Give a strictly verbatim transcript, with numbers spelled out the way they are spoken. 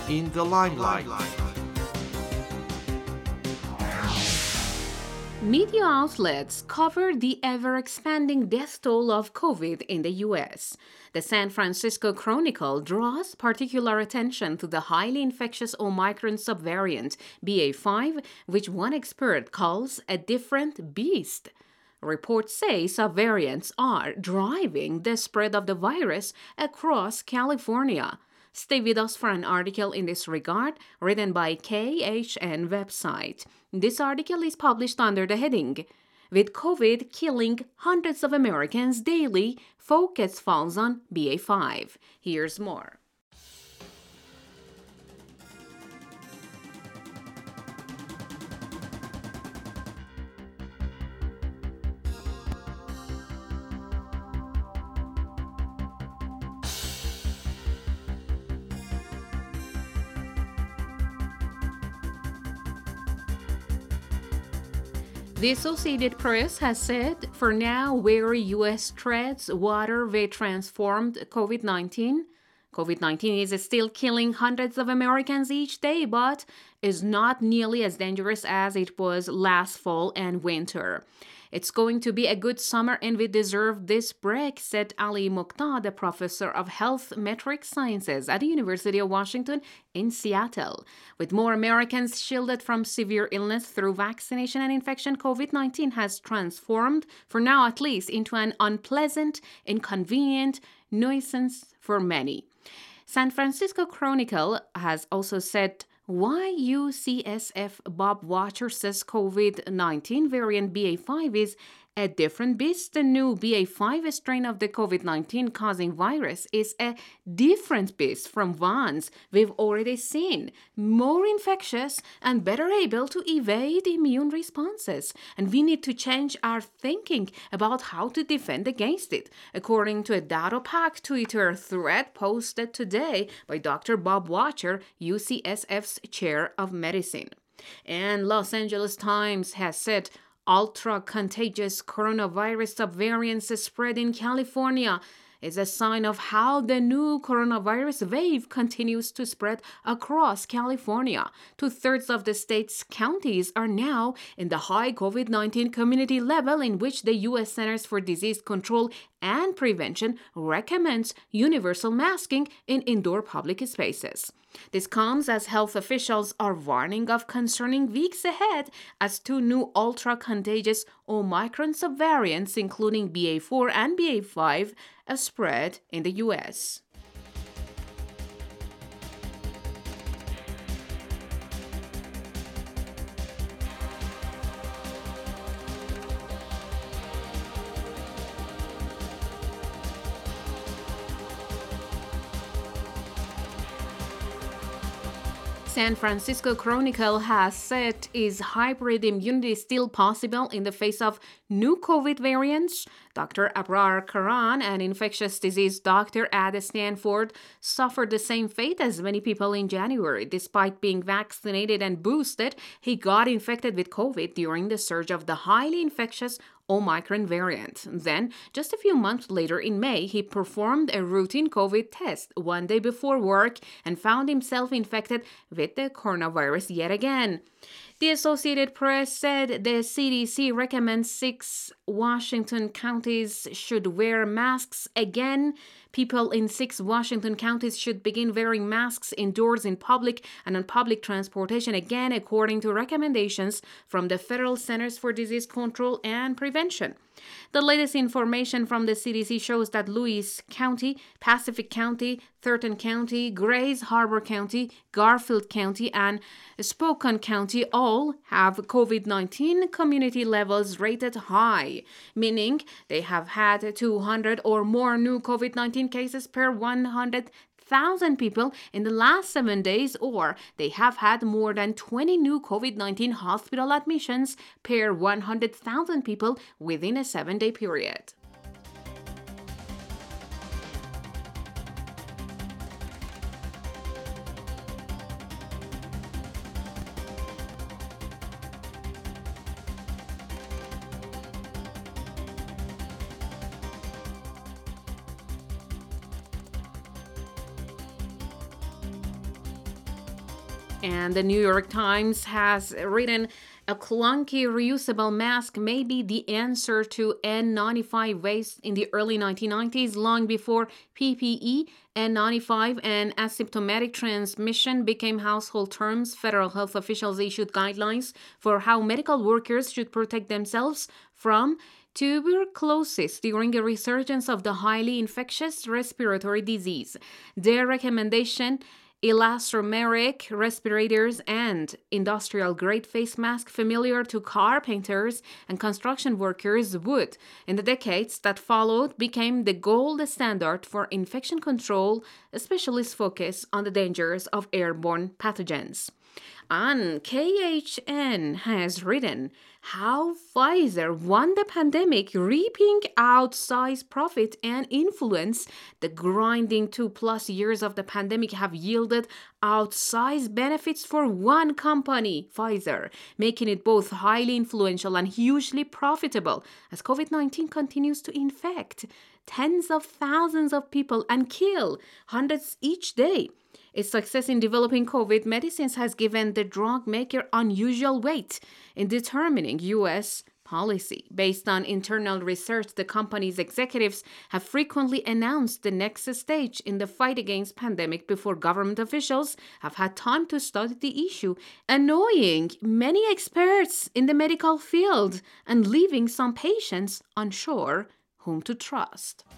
in the limelight. Media outlets cover the ever-expanding death toll of COVID in the U S. The San Francisco Chronicle draws particular attention to the highly infectious Omicron subvariant B A five, which one expert calls a different beast. Reports say subvariants are driving the spread of the virus across California. Stay with us for an article in this regard written by K H N website. This article is published under the heading, "With COVID killing hundreds of Americans daily, focus falls on B A five." Here's more. The Associated Press has said, for now, wary U S treads water with transformed COVID nineteen. COVID nineteen is still killing hundreds of Americans each day, but is not nearly as dangerous as it was last fall and winter. It's going to be a good summer and we deserve this break, said Ali Muqtad, a professor of health metric sciences at the University of Washington in Seattle. With more Americans shielded from severe illness through vaccination and infection, COVID nineteen has transformed, for now at least, into an unpleasant, inconvenient nuisance for many. San Francisco Chronicle has also said, why U C S F Bob Watcher says COVID nineteen variant B A five is a different beast. The new B A five strain of the COVID nineteen causing virus is a different beast from ones we've already seen, more infectious and better able to evade immune responses. And we need to change our thinking about how to defend against it, according to a data-packed Twitter thread posted today by Doctor Bob Watcher, U C S F's chair of medicine. And Los Angeles Times has said, ultra-contagious coronavirus subvariants spread in California is a sign of how the new coronavirus wave continues to spread across California. Two-thirds of the state's counties are now in the high COVID nineteen community level, in which the U S Centers for Disease Control and Prevention recommends universal masking in indoor public spaces. This comes as health officials are warning of concerning weeks ahead as two new ultra-contagious Omicron subvariants, including B A four and B A five, are spread in the U S. San Francisco Chronicle has said, is hybrid immunity still possible in the face of new COVID variants? Doctor Abrar Karan, an infectious disease doctor at Stanford, suffered the same fate as many people in January. Despite being vaccinated and boosted, he got infected with COVID during the surge of the highly infectious Omicron variant. Then, just a few months later in May, he performed a routine COVID test one day before work and found himself infected with the coronavirus yet again. The Associated Press said the C D C recommends six Washington counties should wear masks again. People in six Washington counties should begin wearing masks indoors, in public, and on public transportation again, according to recommendations from the Federal Centers for Disease Control and Prevention. The latest information from the C D C shows that Lewis County, Pacific County, Thurton County, Grays Harbor County, Garfield County, and Spokane County all have COVID nineteen community levels rated high, meaning they have had two hundred or more new COVID nineteen cases per one hundred thousand people in the last seven days, or they have had more than twenty new COVID nineteen hospital admissions per one hundred thousand people within a seven-day period. And the New York Times has written, a clunky reusable mask may be the answer to N ninety-five waste in the early nineteen nineties, long before P P E, N ninety-five, and asymptomatic transmission became household terms. Federal health officials issued guidelines for how medical workers should protect themselves from tuberculosis during a resurgence of the highly infectious respiratory disease. Their recommendation: elastomeric respirators and industrial-grade face masks familiar to carpenters and construction workers would, in the decades that followed, became the gold standard for infection control. Specialists focus on the dangers of airborne pathogens. And K H N has written how Pfizer won the pandemic, reaping outsized profit and influence. The grinding two-plus years of the pandemic have yielded outsized benefits for one company, Pfizer, making it both highly influential and hugely profitable as COVID nineteen continues to infect tens of thousands of people and kill hundreds each day. Its success in developing COVID medicines has given the drug maker unusual weight in determining U S policy. Based on internal research, the company's executives have frequently announced the next stage in the fight against pandemic before government officials have had time to study the issue, annoying many experts in the medical field and leaving some patients unsure whom to trust.